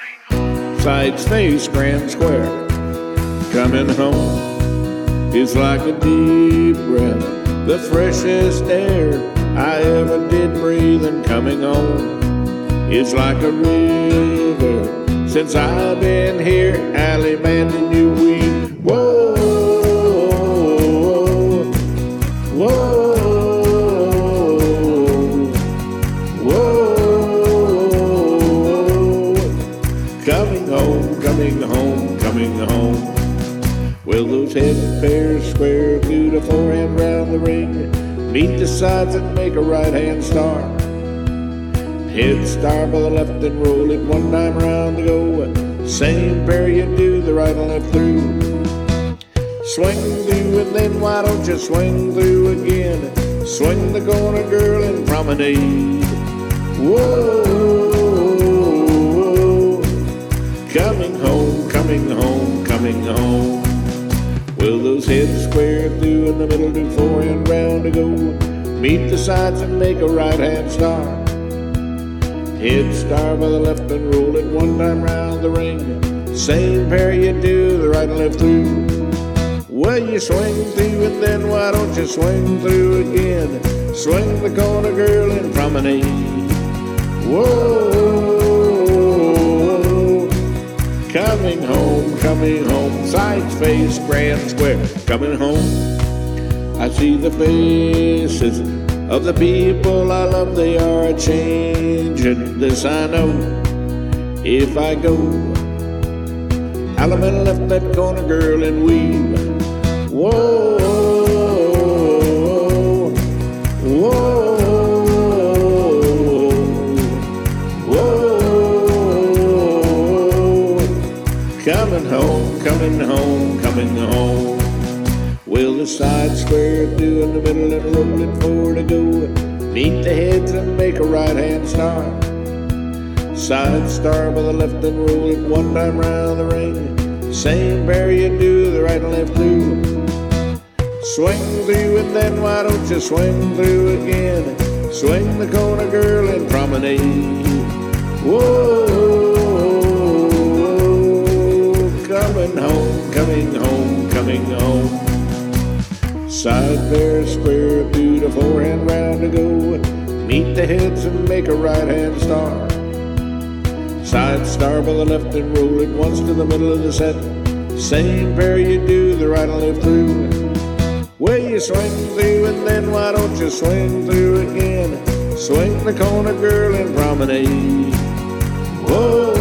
Sights face Grand Square. Coming home is like a deep breath, the freshest air I ever did breathe. And coming home is like a river. Since I've been here, Allemande New Weed. Whoa, whoa, whoa. Coming home, coming home, coming home. Well, those head pairs square through the forehand round the ring, meet the sides and make a right-hand star. Head star by the left and roll it one time round to go. Same pair you do, the right and left through. Swing through and then why don't you swing through again? Swing the corner, girl, and promenade. Whoa, coming home, coming home, coming home. Well, those heads square through in the middle, do forehand round to go. Meet the sides and make a right-hand star. Head star by the left and roll it one time round the ring. Same pair you do, the right and left through. Well, you swing through and then why don't you swing through again? Swing the corner, girl, and promenade. Whoa, coming home, sights face Grand Square. Coming home, I see the faces of the people I love, they are changing. This I know, if I go, Allemande left that corner, girl, and weave. Whoa, whoa, whoa. Coming home, coming home, coming home. Well, the sides square through in the middle and rolling forward to go. Meet the heads and make a right-hand star. Side star by the left and roll it one time round the ring. Same pair you do, the right and left through. Swing through and then why don't you swing through again? Swing the corner, girl, and promenade. Whoa, coming home, coming home, coming home. Side pair square through the forehand round to go. Meet the heads and make a right-hand star. Side star by the left and roll it once to the middle of the set. Same pair you do, the right and left through. Well, you swing through and then why don't you swing through again? Swing the corner, girl, and promenade. Whoa,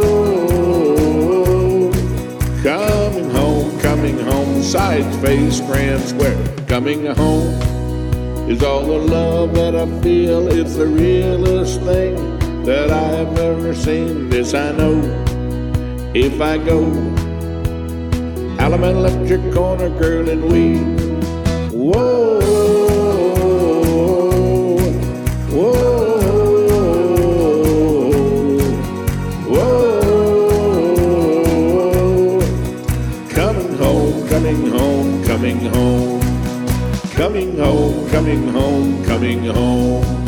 coming home, sides face Grand Square. Coming home is all the love that I feel. It's the realest thing that I have ever seen. This I know, if I go, Allemande left your corner, girl, and weave. Whoa, whoa, whoa. Coming home, coming home, coming home. Coming home, coming home, coming home.